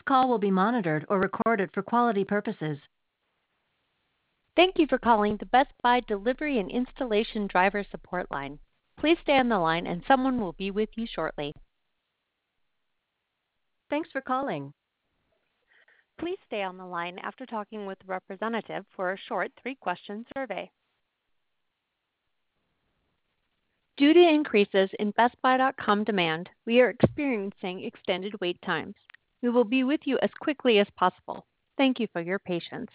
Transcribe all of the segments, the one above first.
call will be monitored or recorded for quality purposes. Thank you for calling the Best Buy Delivery and Installation Driver Support Line. Please stay on the line and someone will be with you shortly. Thanks for calling. Please stay on the line after talking with the representative for a short 3-question survey. Due to increases in BestBuy.com demand, we are experiencing extended wait times. We will be with you as quickly as possible. Thank you for your patience.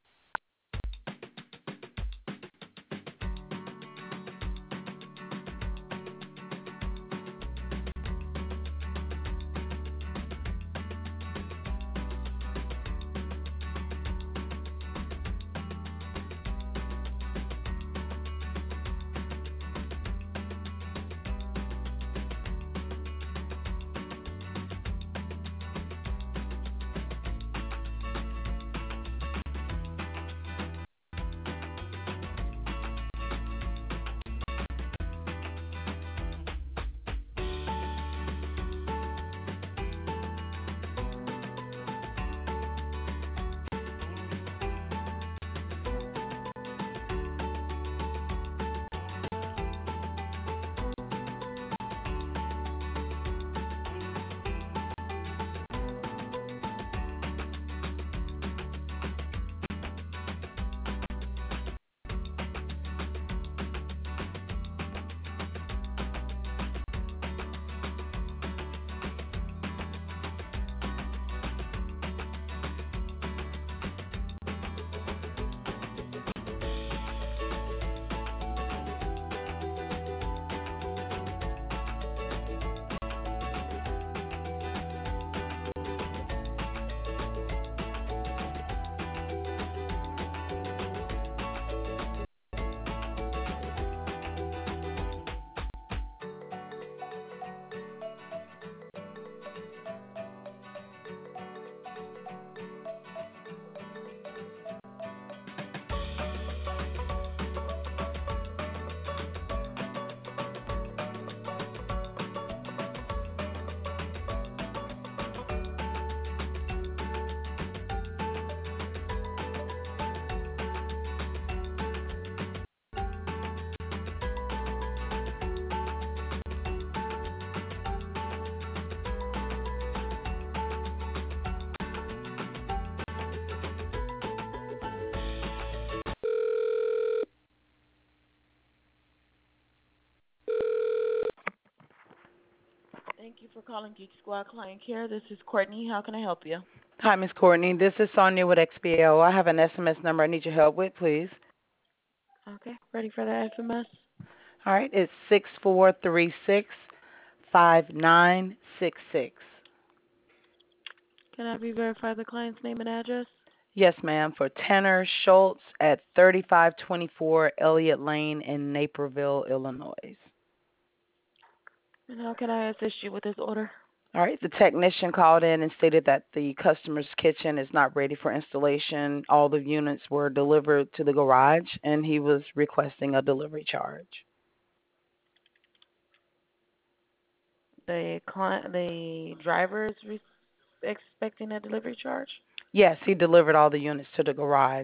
Thank you for calling Geek Squad Client Care. This is Courtney. How can I help you? Hi, Miss Courtney. This is Sonia with XPO. I have an SMS number I need your help with, please. Okay, ready for the FMS? All right, it's 6436-5966. Can I have you verify the client's name and address? Yes, ma'am, for Tanner Schultz at 3524 Elliott Lane in Naperville, Illinois. And how can I assist you with this order? All right, the technician called in and stated that the customer's kitchen is not ready for installation. All the units were delivered to the garage, and he was requesting a delivery charge. The driver is expecting a delivery charge? Yes, he delivered all the units to the garage.